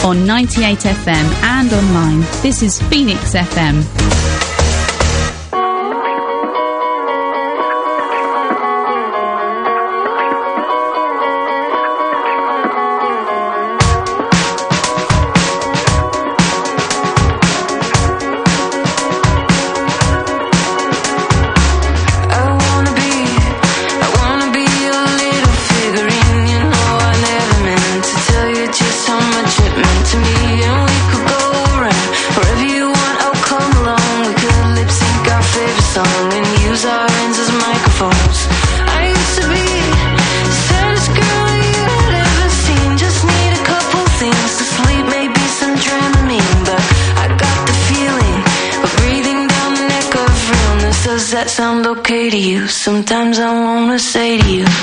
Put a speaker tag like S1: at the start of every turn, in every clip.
S1: on 98 FM and online. This is Phoenix FM.
S2: Sometimes I wanna say to you,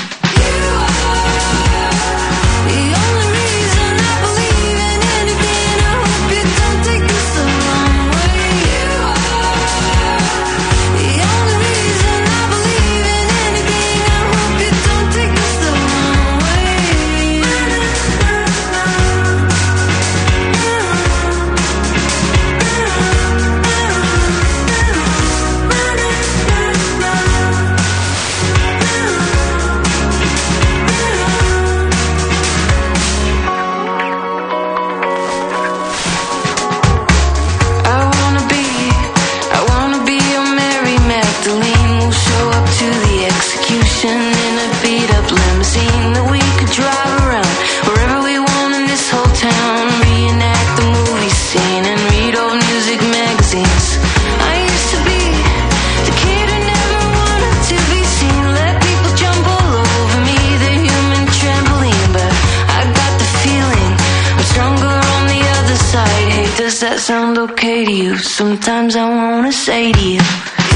S2: sound okay to you? Sometimes I wanna say to you,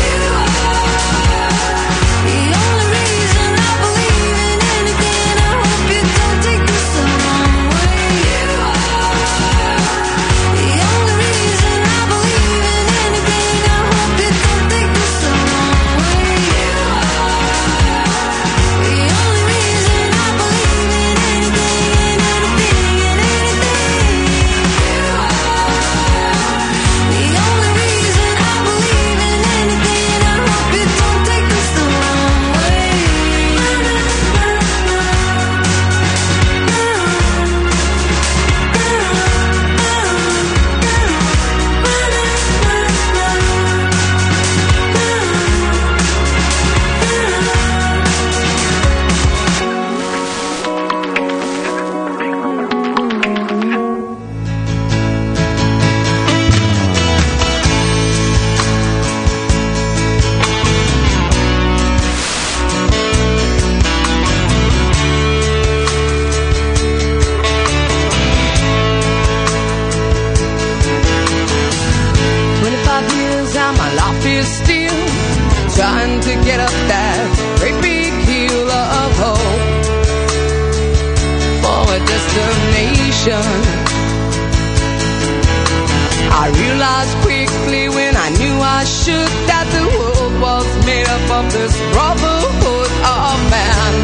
S2: I realized quickly when I knew I should that the world was made up of this brotherhood of man,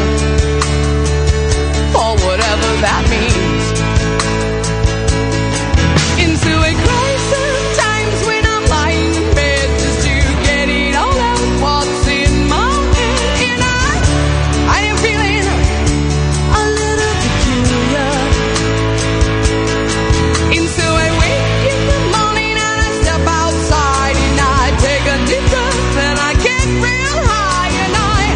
S2: or whatever that means. Into a crisis times when I'm lying in bed just to get it all out what's in my head, and I am feeling a little peculiar. Into a wake in the morning and I step outside and I take a deep breath and I get real high and I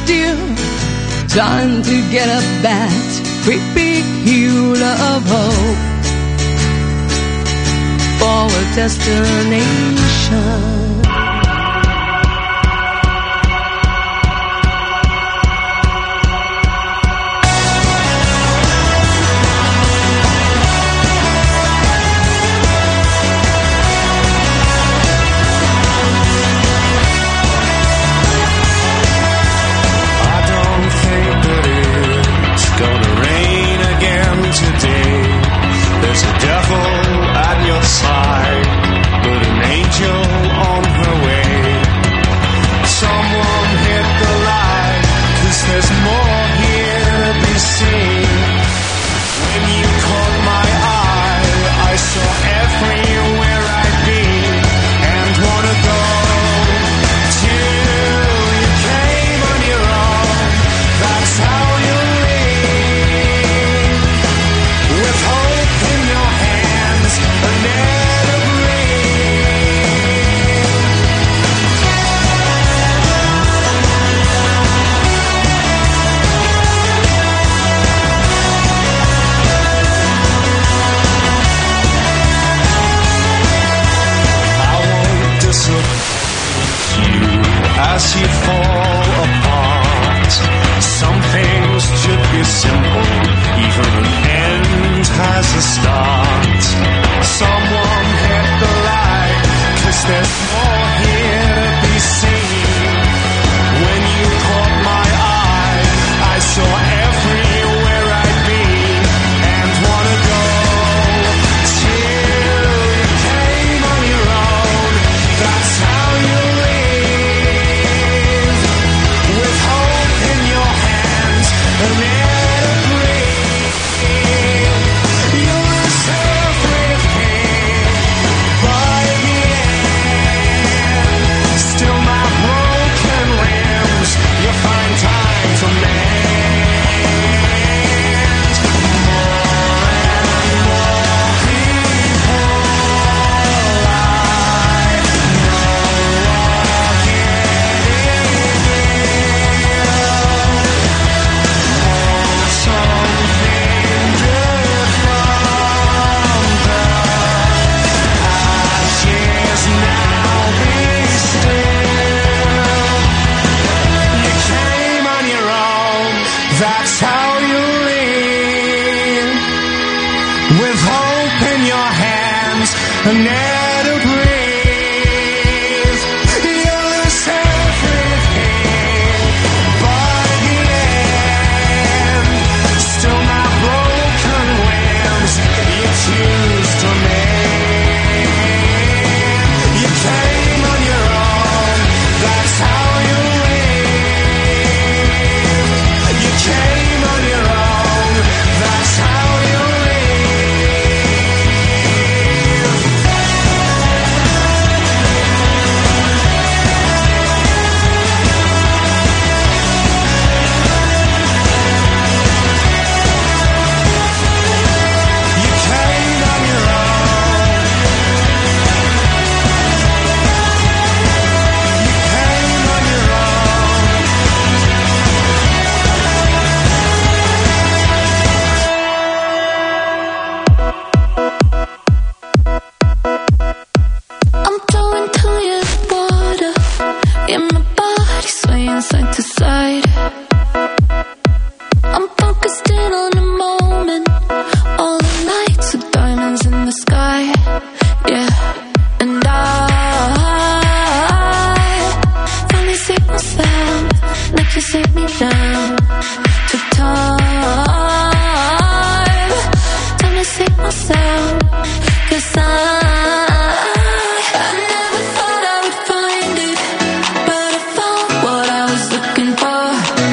S2: still trying to get up that great big hill of hope for a destination.
S3: There's a devil at your side, but an angel on her way. Someone hit the light, 'cause there's more here to be seen. When you caught my eye, I saw everywhere I'd been and wanna go till you came on your own. That's how you leave, with hope in your hands, a net of I won't disappoint you as you fall apart. Some things should be simple, even an end has a start. Someone hit the light, 'cause there's more here to be seen. When you caught my eye, I saw everywhere I'd been and wanna go till you came on your own. That's how you live, with hope in your hands and never breathe. You're a self-made by the end. Still my broken limbs, you find time to mend. More and more people I know are getting ill. Something good from the ashes now, be still. You came on your own, that's how you live, with hope in your hands and never to breathe. You're a self-made by the end. Still my broken limbs, you choose to mend. You came on your own, that's how you live. You came on your own, that's how you live. You came on your own. You came on your own.
S4: I'm flowing to your water, yeah, my body swaying side to side. I'm focused in on the moment, all the lights are diamonds in the sky, yeah. And I finally see myself, like you sit me down to time. Time to see myself, 'cause I never thought I would find it, but I found what I was looking for.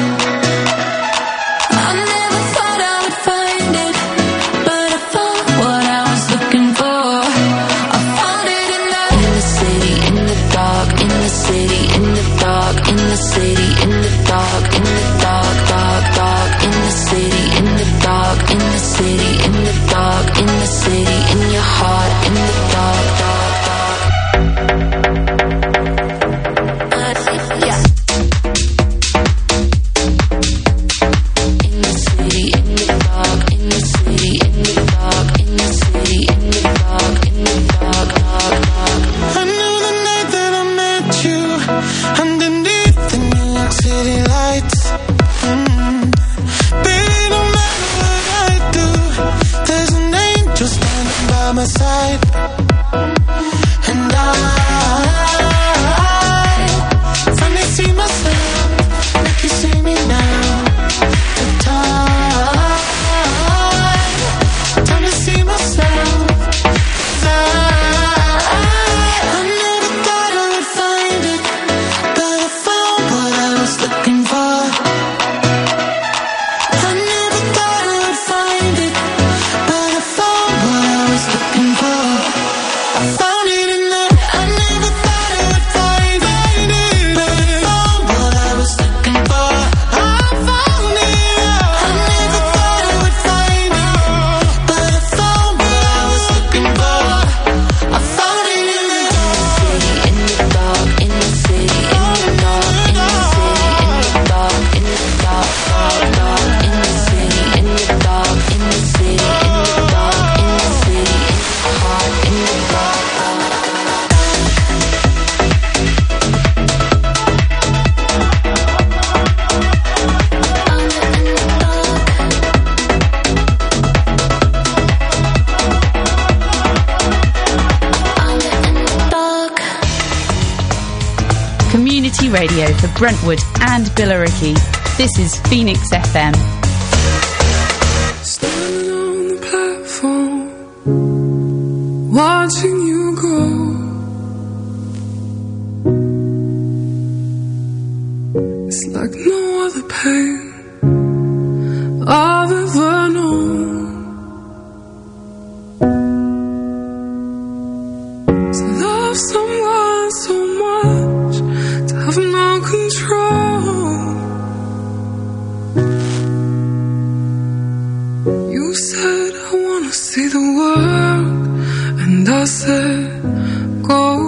S4: I never thought I would find it, but I found what I was looking for. I found it in the city, in the dark, in the city, in the dark, in the city, in the dark, in the dark, dark, dark, in the city.
S1: community radio for Brentwood and Billericay. This is Phoenix FM.
S5: Standing on the platform, watching you go. It's like no other pain I've ever known. To love someone so much, to have no control. You said I wanna see the world, and I said go.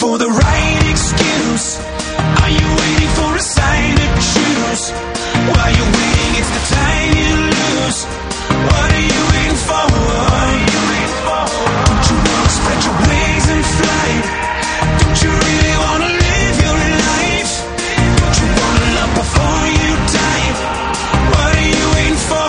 S3: for the right excuse? Are you waiting for a sign to choose? While you're waiting, it's the time you lose. What are you waiting for? Don't you wanna spread your wings and fly? Don't you really wanna live your life? Don't you wanna love before you die? What are you waiting for?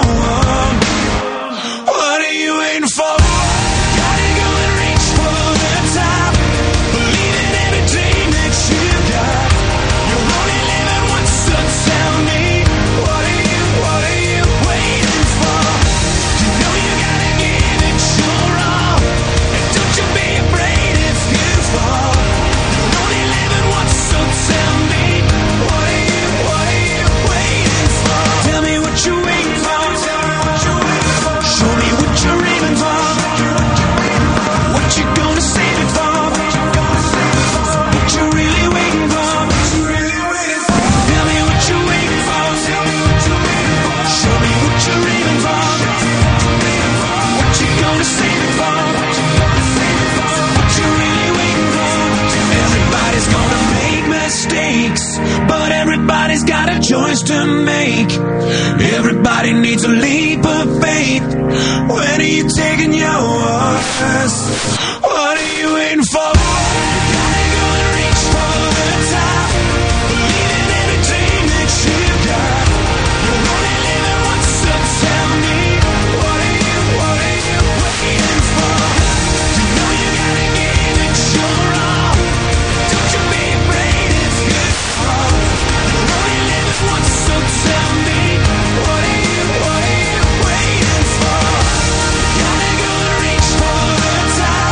S3: What are you waiting for? Gotta go and reach for the top. Believe in every dream that you got. You're only living once, so tell me, what are you waiting for? You know you gotta give it your all, and don't you be afraid if you fall. You're only living once, so tell me, what are you waiting for? Tell me what you're waiting for. Show me what you're aiming for. What you gonna save it for? What you really waiting for? Tell me what you're waiting for. Show me what you're aiming for. What you gonna save it for? What you really waiting for? Everybody's gonna make mistakes, but everybody's got a choice to make. Everybody needs a leap of faith. When are you taking yours? What are you waiting for? You gotta go and reach for the top. Believe in every dream that you got. You're only living once, so tell me, what are you waiting for? You know you gotta give it your all. Don't you be afraid if you fall. You're only living once, so tell me, what are you waiting for? Gotta go and reach for the top.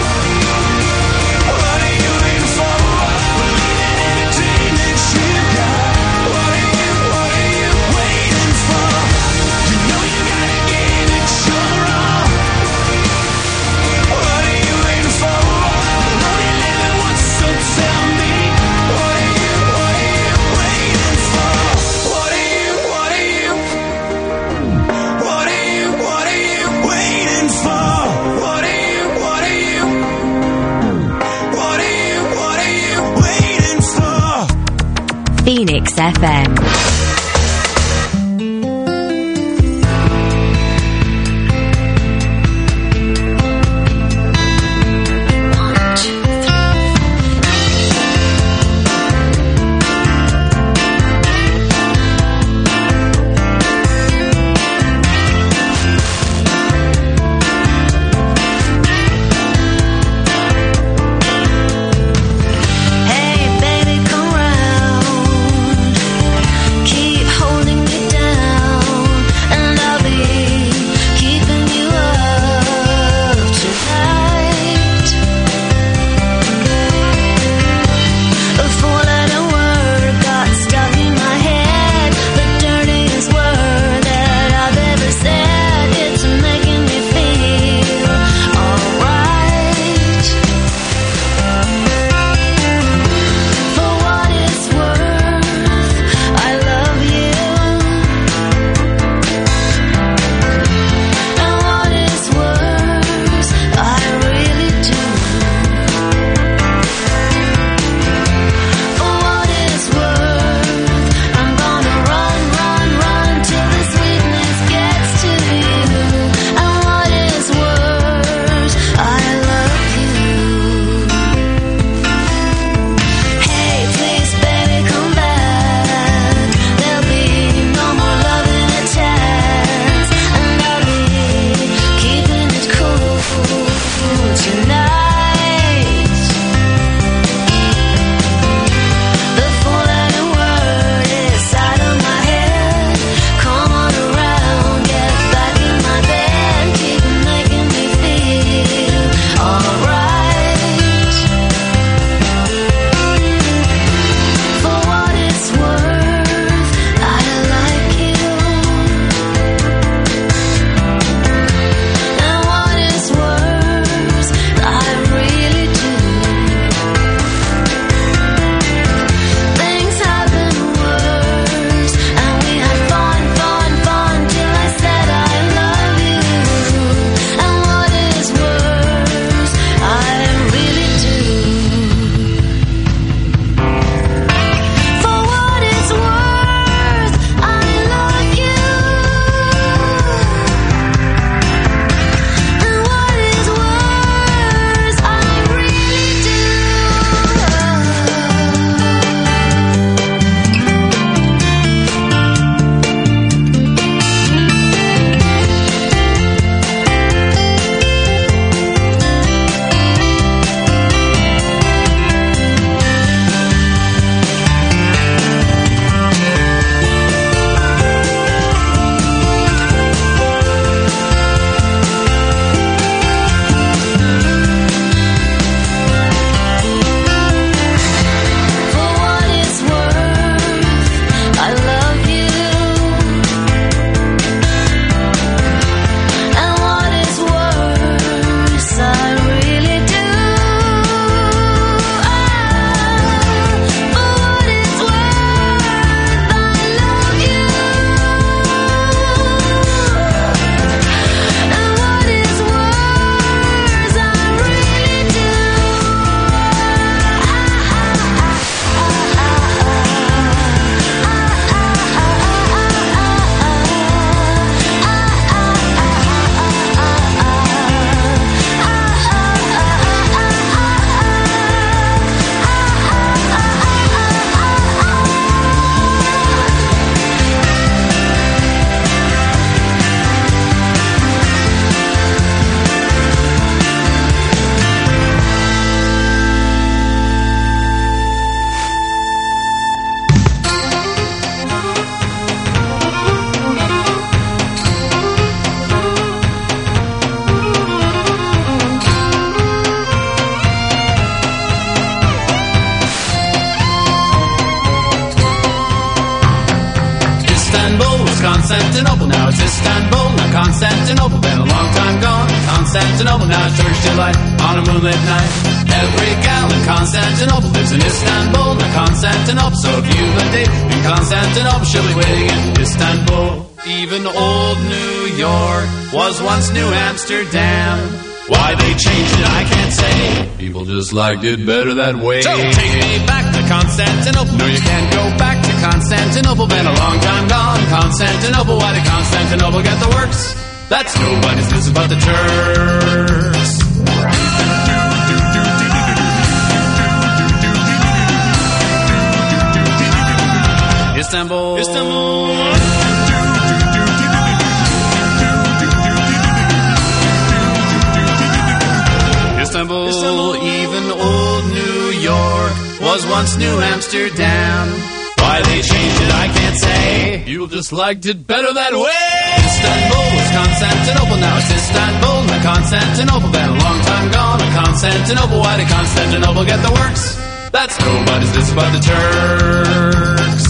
S3: What are you waiting for? Believe in every dream that you got. What are you waiting for? You know you gotta give it your all. What are you waiting for? You're only living once, so tell me, what are you waiting for? What are you waiting for? What are you waiting for?
S6: Phoenix FM.
S4: Hey baby, come round.
S7: Istanbul was Constantinople, now it's Istanbul, not Constantinople. Been a long time gone, Constantinople, now it's Turkish delight on a moonlit night. Every gal in Constantinople lives in Istanbul, not Constantinople. So if you've a date in Constantinople, she'll be waiting in Istanbul. Even old New York was once New Amsterdam. Why they changed it, I can't say. People just liked it better that way. So take me back to Constantinople. No, you can't go back to Constantinople. Been a long time gone, Constantinople. Why did Constantinople get the works? That's nobody's business but the Turks. Istanbul. Istanbul. Istanbul, even old New York was once New Amsterdam. Why they changed it, I can't say. People just liked it better that way. Istanbul was Constantinople, now it's Istanbul, not Constantinople. Been a long time gone, Constantinople. Why did Constantinople get the works? That's nobody's business but the Turks.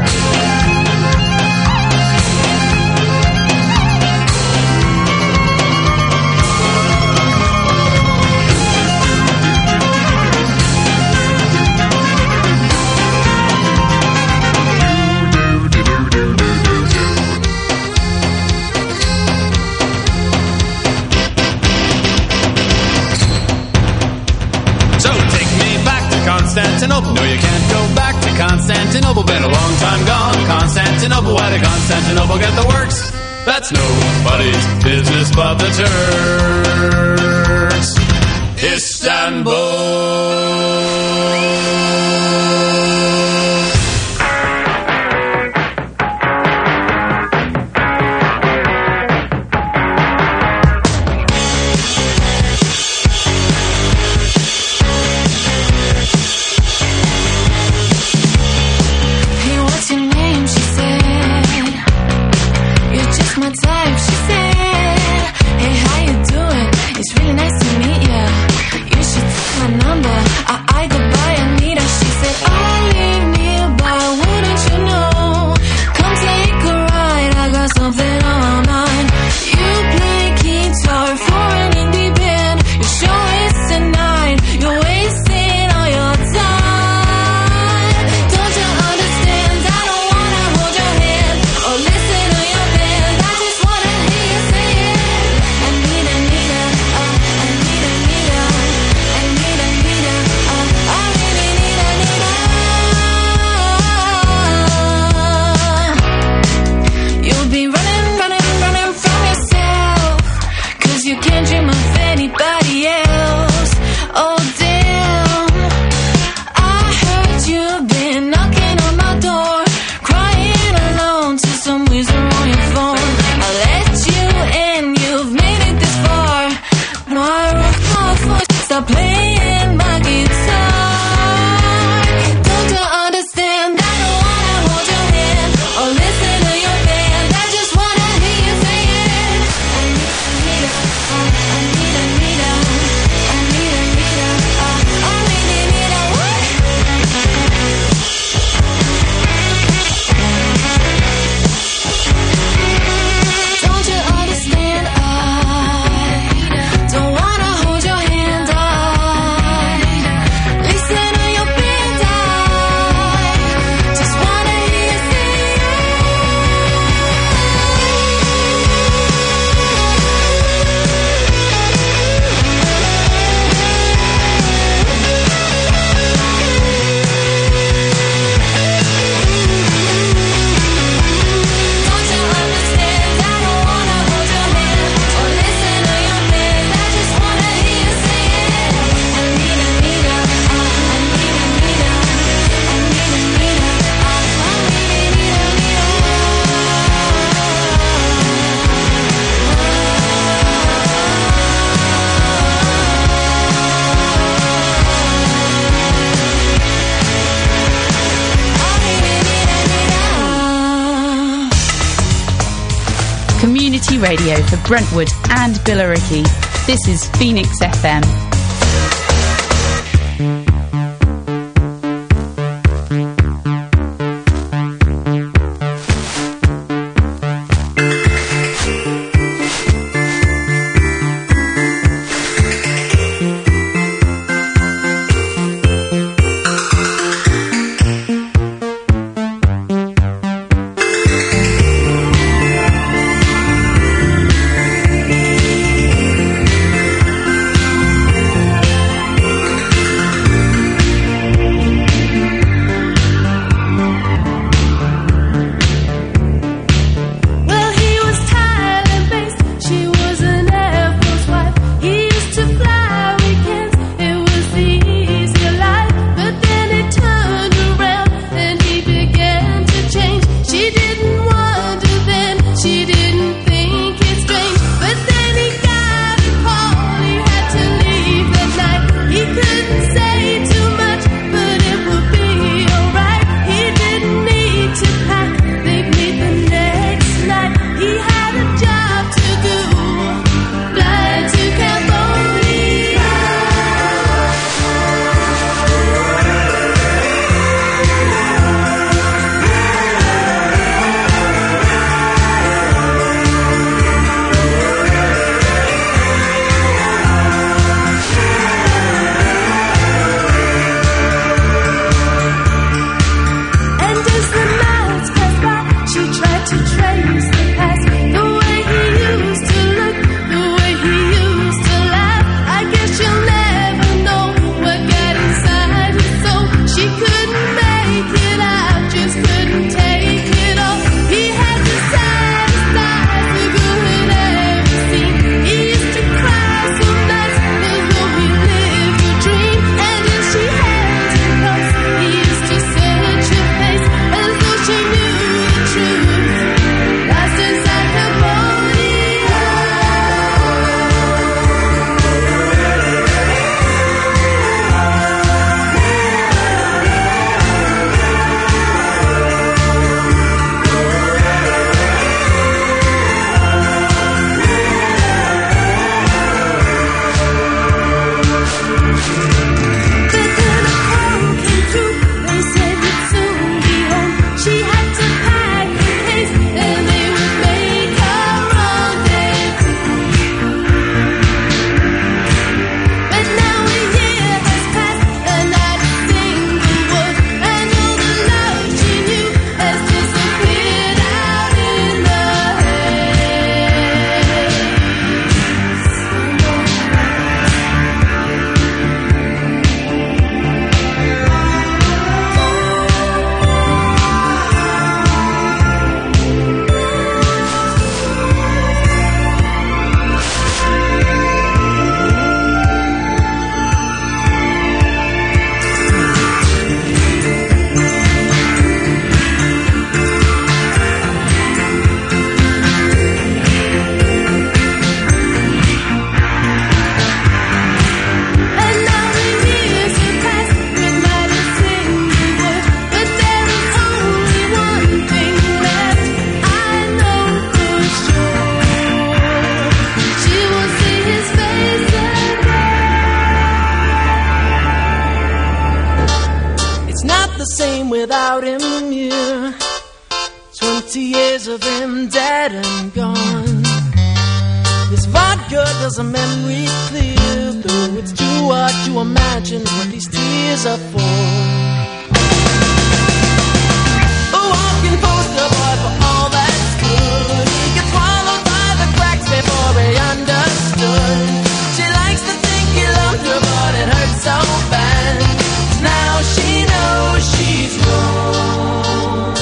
S7: Constantinople. No, you can't go back to Constantinople. Been a long time gone, Constantinople. Why did Constantinople get the works? That's nobody's business but the Turks. Istanbul.
S1: Radio for Brentwood and Billericay. This is Phoenix FM.
S8: without him here. 20 years of him dead and gone. This vodka does a memory clear, though it's too hard to imagine what these tears are for. A walking poster boy for all that's good. He gets swallowed by the cracks before he understood. She likes to think he loved her, but it hurts so bad. Now she knows she's wrong.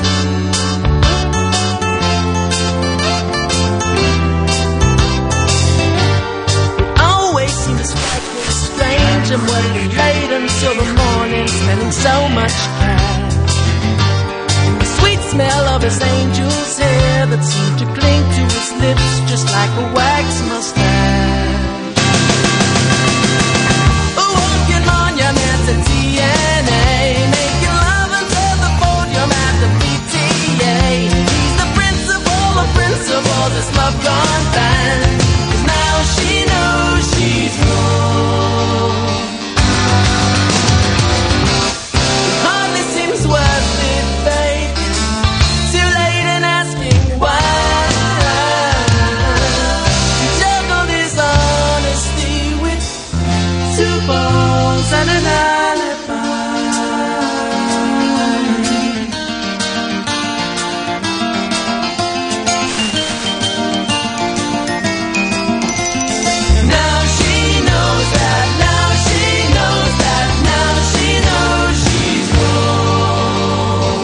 S8: Always seem to strike me as strange and working late until the morning, spending so much cash. The sweet smell of his angel's hair that seemed to cling to his lips just like a wax mustache. A walking monument to TNA, making love until the podium at the PTA. He's the principal of principles, it's love gone bad. 'Cause now she knows she's wrong. It hardly seems worth it, baby. Too late in asking why. He juggled his honesty with 2 balls and an alibi. Now she knows that, now she knows that, now she knows she's wrong.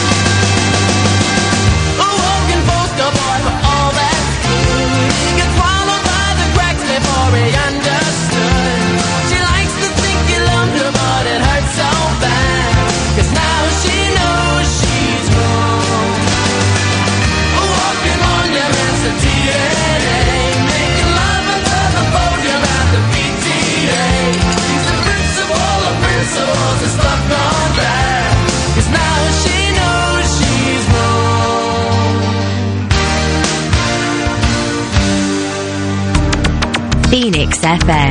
S8: A walking poster boy for all that's good. He gets swallowed by the cracks before he understood. She likes to think he loved her, but it hurts so bad. 'Cause now she knows she's wrong. A walking monument to DNA, making love until the podium at the PTA. He's the principal of principles, it's love gone bad. 'Cause now she knows she's wrong.
S6: Phoenix FM.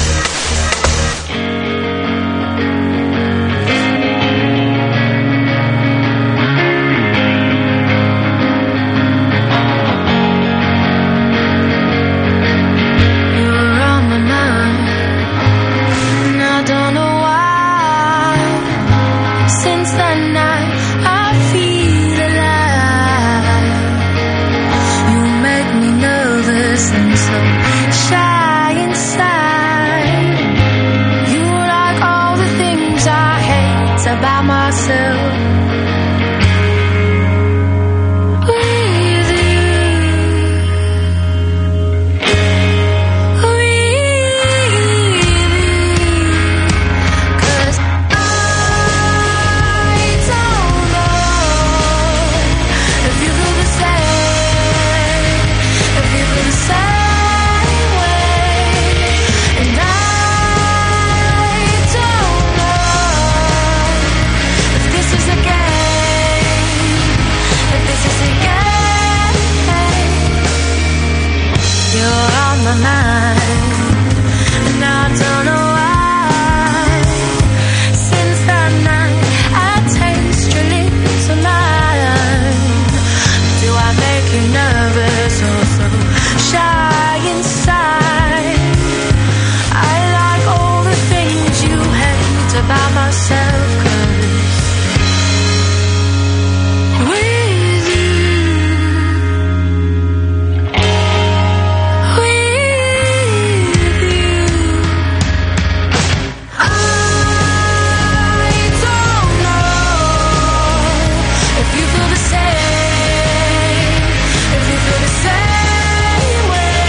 S4: You're on my mind, and I don't know why. Since that night, I feel alive. You make me nervous and so shy inside. You like all the things I hate about myself. With you. Cause I don't know if you feel the same, if you feel the same way. And I don't know if this is a game, if this is a game. You're on my mind, and I don't know why. Since that night, I taste your lips alive. Do I make you nervous or so shy inside? I like all the things you hate about myself. 'Cause with you, I don't know if you feel the same, if you feel the same way.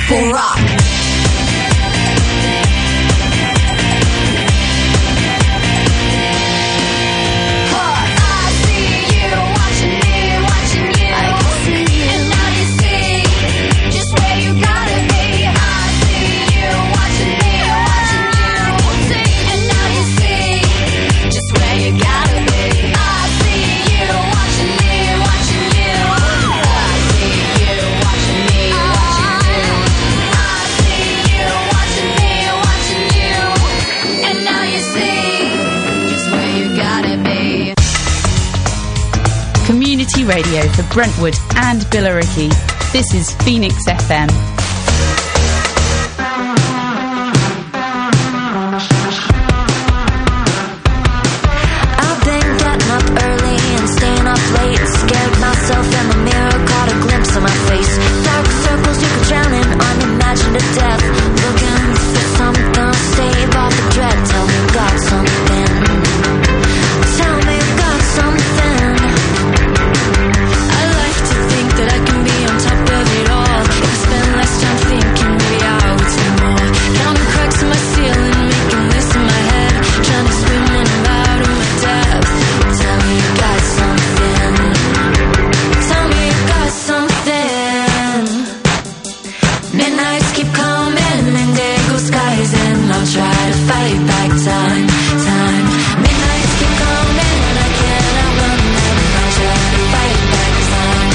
S8: Purple rock.
S1: Community radio for Brentwood and Billericay. This is Phoenix FM.
S4: I've been getting up early and staying up late. Scared myself in the mirror, caught a glimpse of my face. Dark circles you could drown in, unimagined to death. Looking for something to save off the dread. Tell me you got something. Tell me you got something. I like to think that I can be on top of it all. If I spend less time thinking, maybe I would see more. Counting cracks in my ceiling, making lists in my head. Trying to swim in and out of my depth. Tell me you got something. Tell me you got something. Midnights keep coming and day goes skies, and I'll try to fight back time. Midnights keep coming and I can't outrun them. I'll try to fight back time.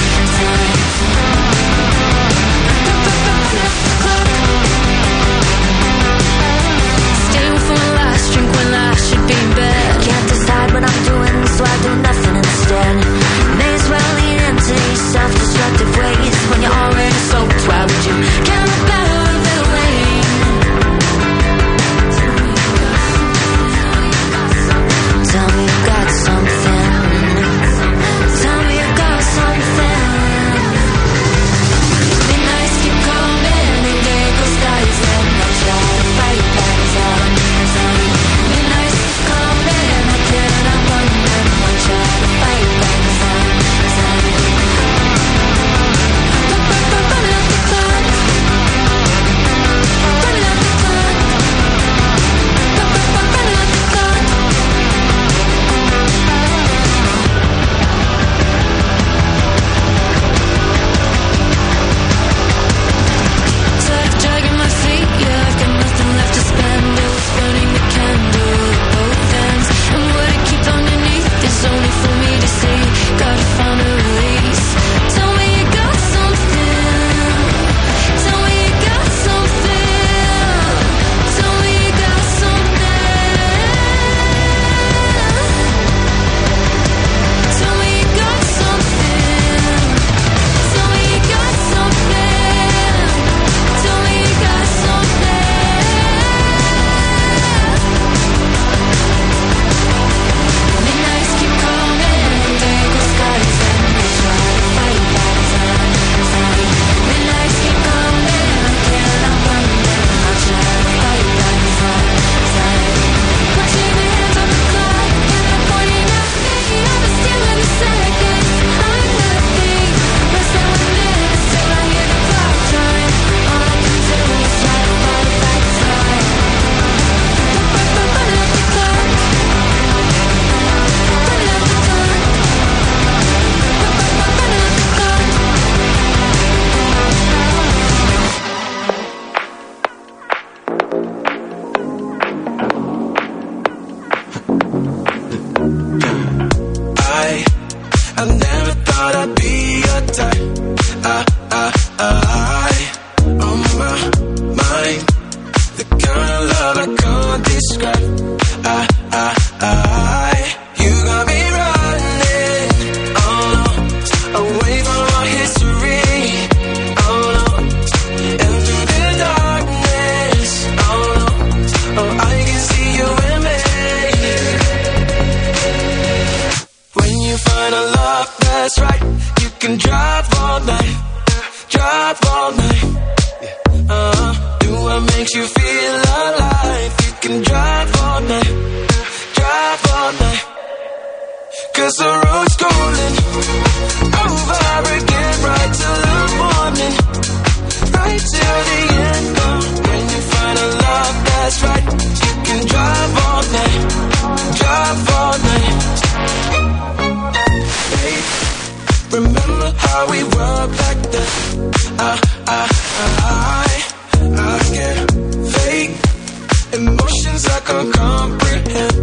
S4: Staying for my last drink when I should be in bed. Can't decide what I'm doing, so I do nothing instead. May as well lean into these self-destructive ways. When you're already soaked, why would you get up out of the rain? Tell me you got something. Tell me you got something. Midnights keep coming and day goes skies, and I'll try to fight back time. Midnights keep coming and I can't outrun them. I'll try to fight back time. Running up the clock. Running up the clock. Running up the clock. Tired of dragging my feet, yeah, I've got nothing left to spend. Oh, it's burning the candle at both ends. And what it keeps underneath is only for me to see. Gotta find a release. Tell me you got something. Tell me you got something. Tell me you got something. Tell me you got something. Tell me you got something. Tell me you got something. Midnights keep coming and day goes skies, and I try to fight back time. Midnights keep coming and I can't outrun them. I'll try to fight back time. Watching the hands on the clock and they're pointing at me. I'm still in the seconds. I'm nothing. Less than 1 minute till I hear the clock chime. All I can do is try to fight back time. Running up the clock. Running up the clock. Running up the clock.
S3: I never thought I'd be your type. On my mind, the kind of love I can't describe. You got me running, oh no, away from our history, oh no, and through the darkness, oh no, oh I can see you in me. When you find a love that's right, you can drive all night, drive all night. Do what makes you feel alive. You can drive all night, drive all night. 'Cause the road's calling over again, right till the morning, right till the
S5: I get fake emotions I can't comprehend.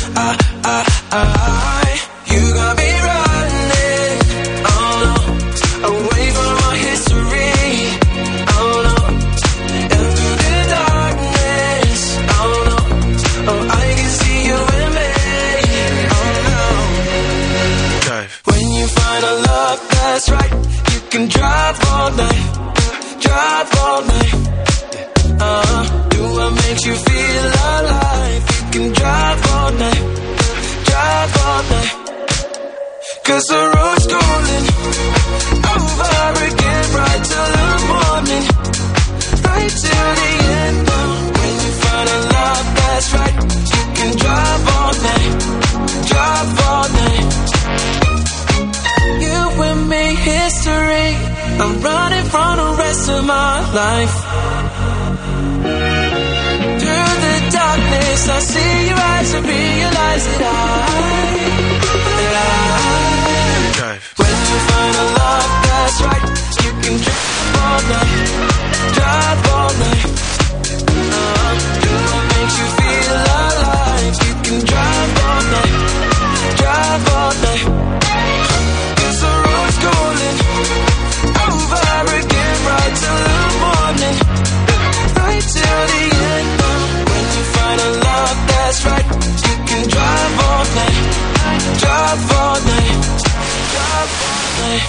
S5: You got me running, oh no, away from my history, oh no, and through the darkness, oh no, oh I can see you in me, oh no. Dive. When you find a love that's right, you can drive all night, drive all night. Do what makes you feel alive. You can drive all night, drive all night. 'Cause the road's calling over again, right till the morning, right till the end. When you find a love that's right, you can drive all night, drive all night. You and me, history. I'm running from the rest of my life. Through the darkness, I see your eyes and realize that when you find a love that's right, you can drive all night, drive all night. Do what makes you feel alive. You can drive all night, drive all night. 'Cause the road's calling over again, right till the morning, right till the end. When you find a love that's right, you can drive all night, drive all night, drive all night.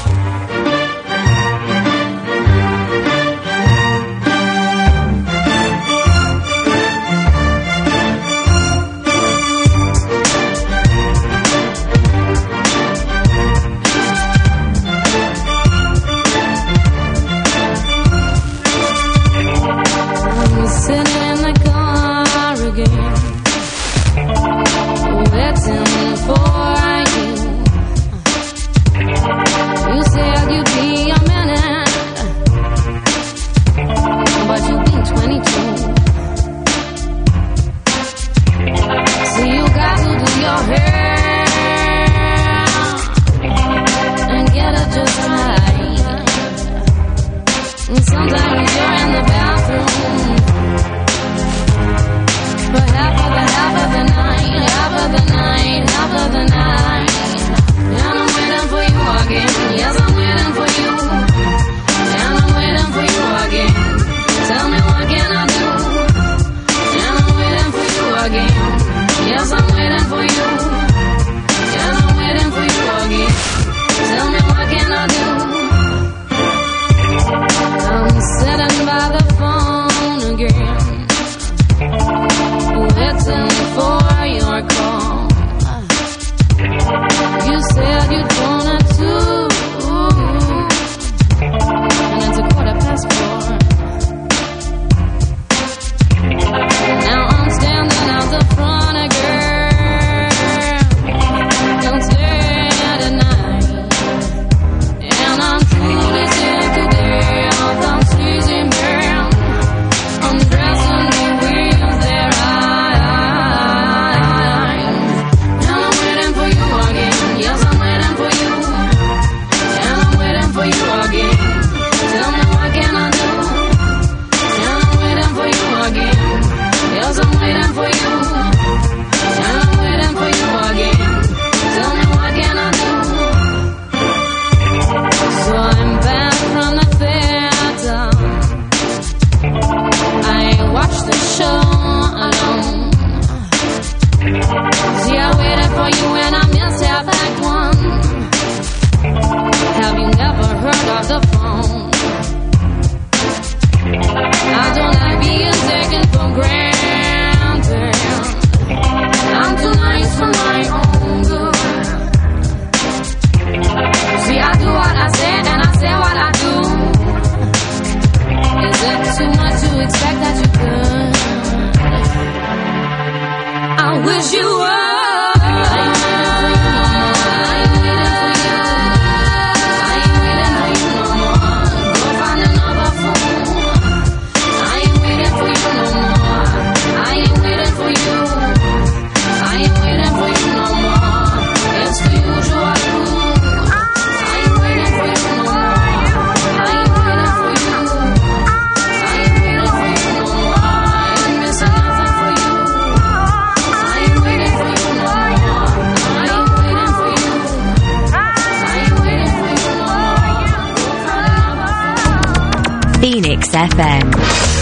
S4: Sitting in the car again, waiting for you. You said you'd be a minute, but you've been 22. So you got to do your hair and get it just right. And sometimes you're in the bathroom for half of the night, half of the night, half of the night. And I'm waiting for you again. Yes, I'm waiting for you. And I'm waiting for you again. Tell me what can I do? And I'm waiting for you again. Yes, I'm waiting for you. And I'm waiting for you again. Tell me what can I do? I'm sitting by the phone again, waiting for your call. You said you'd wanna too.
S6: Phoenix FM.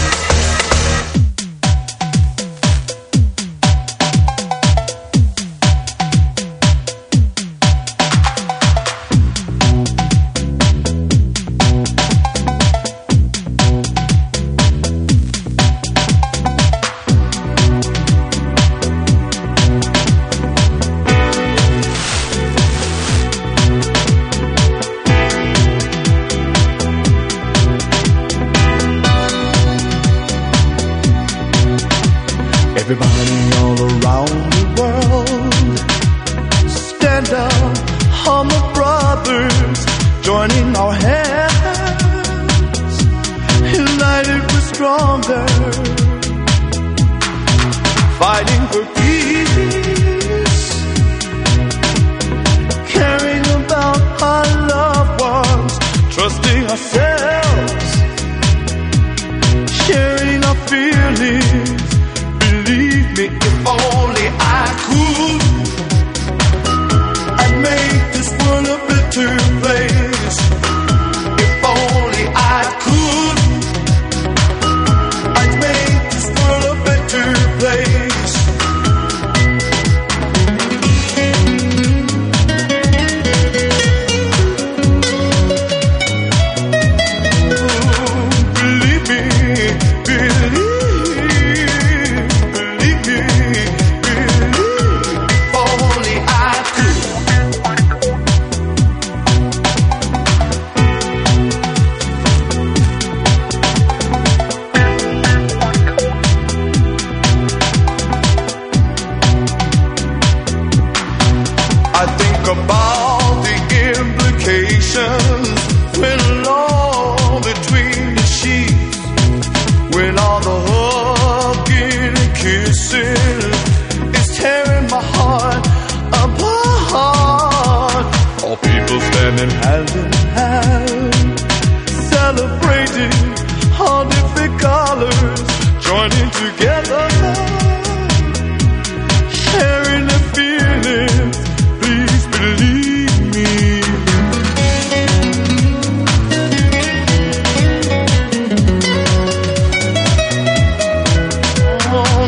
S3: Everybody all around the world, stand up, humble brothers, joining our hands, united we're stronger, fighting for peace, caring about our loved ones, trusting ourselves, sharing our feelings. Believe me, if only I could, I'd make this world a better place. If only I could, I'd make this world a better place. Believe me, believe. About the implications when alone between the sheets, when all the hugging and kissing is tearing my heart apart. All people standing hand in hand, celebrating